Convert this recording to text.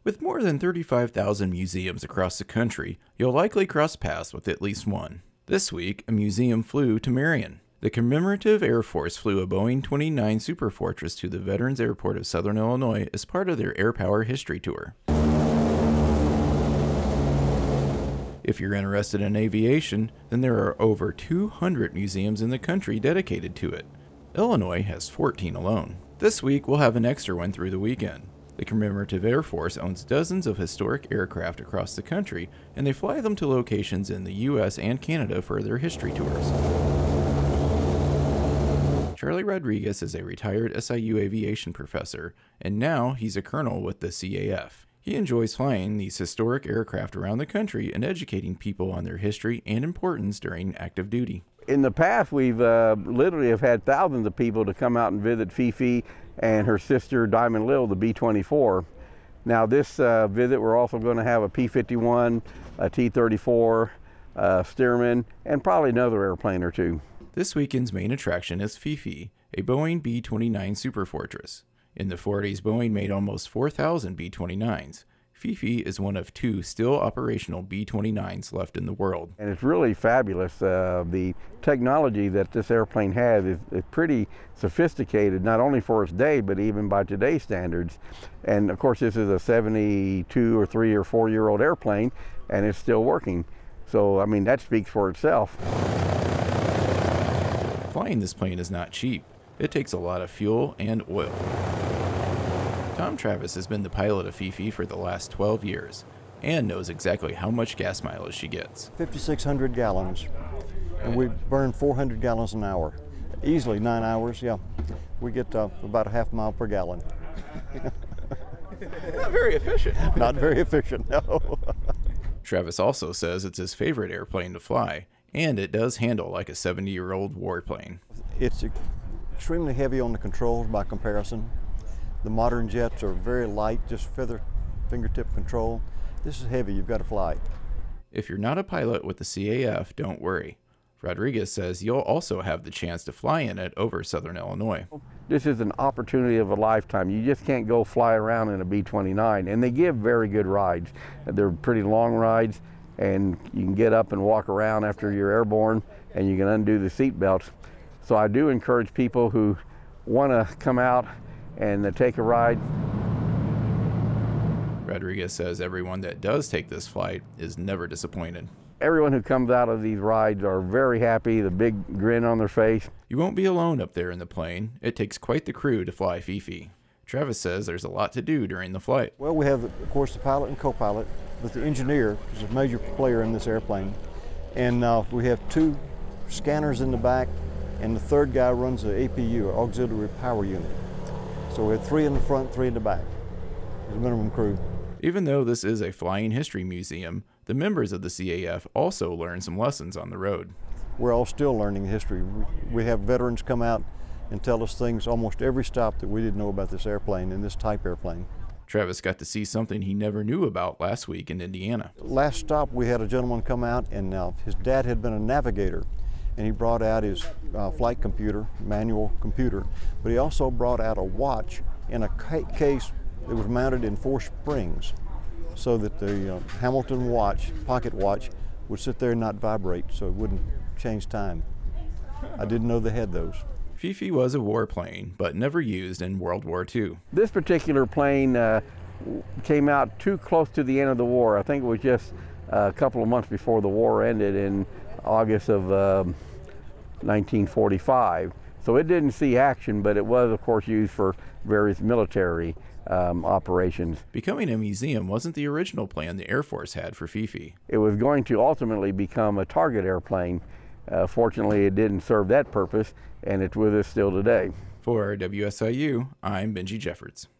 With more than 35,000 museums across the country, you'll likely cross paths with at least one. This week, a museum flew to Marion. The Commemorative Air Force flew a Boeing 29 Superfortress to the Veterans Airport of Southern Illinois as part of their Air Power History Tour. If you're interested in aviation, then there are over 200 museums in the country dedicated to it. Illinois has 14 alone. This week, we'll have an extra one through the weekend. The Commemorative Air Force owns dozens of historic aircraft across the country, and they fly them to locations in the U.S. and Canada for their history tours. Charlie Rodriguez is a retired SIU aviation professor, and now he's a colonel with the CAF. He enjoys flying these historic aircraft around the country and educating people on their history and importance during active duty. In the past, we've literally have had thousands of people to come out and visit Fifi and her sister Diamond Lil, the B-24. Now this visit, we're also going to have a P-51, a T-34, Stearman, and probably another airplane or two. This weekend's main attraction is Fifi, a Boeing B-29 Superfortress. In the 40s, Boeing made almost 4,000 B-29s. Fifi is one of two still operational B-29s left in the world. And it's really fabulous. The technology that this airplane has is pretty sophisticated, not only for its day, but even by today's standards. And of course, this is a 72 or 3 or 4 year old airplane, and it's still working. So, I mean, that speaks for itself. Flying this plane is not cheap. It takes a lot of fuel and oil. Tom Travis has been the pilot of Fifi for the last 12 years and knows exactly how much gas mileage she gets. 5,600 gallons, and we burn 400 gallons an hour. Easily 9 hours, yeah. We get about a half mile per gallon. Not very efficient. Not very efficient, no. Travis also says it's his favorite airplane to fly, and it does handle like a 70-year-old warplane. It's extremely heavy on the controls by comparison. The modern jets are very light, just fingertip control. This is heavy, you've got to fly. If you're not a pilot with the CAF, don't worry. Rodriguez says you'll also have the chance to fly in it over Southern Illinois. This is an opportunity of a lifetime. You just can't go fly around in a B-29, and they give very good rides. They're pretty long rides, and you can get up and walk around after you're airborne, and you can undo the seat belts. So I do encourage people who want to come out and take a ride. Rodriguez says everyone that does take this flight is never disappointed. Everyone who comes out of these rides are very happy, the big grin on their face. You won't be alone up there in the plane. It takes quite the crew to fly Fifi. Travis says there's a lot to do during the flight. Well, we have, of course, the pilot and co-pilot, but the engineer is a major player in this airplane. And we have 2 scanners in the back, and the third guy runs the APU, or Auxiliary Power Unit. So we have 3 in the front, 3 in the back. There's a minimum crew. Even though this is a flying history museum, the members of the CAF also learn some lessons on the road. We're all still learning history. We have veterans come out and tell us things almost every stop that we didn't know about this airplane and this type airplane. Travis got to see something he never knew about last week in Indiana. Last stop, we had a gentleman come out, and his dad had been a navigator, and he brought out his flight computer, manual computer, but he also brought out a watch in a case that was mounted in 4 springs so that the Hamilton watch, pocket watch, would sit there and not vibrate so it wouldn't change time. I didn't know they had those. Fifi was a warplane, but never used in World War II. This particular plane came out too close to the end of the war. I think it was just a couple of months before the war ended in August of 1945. So it didn't see action, but it was, of course, used for various military operations. Becoming a museum wasn't the original plan the Air Force had for Fifi. It was going to ultimately become a target airplane. Fortunately, it didn't serve that purpose, and it's with us still today. For WSIU, I'm Benji Jeffords.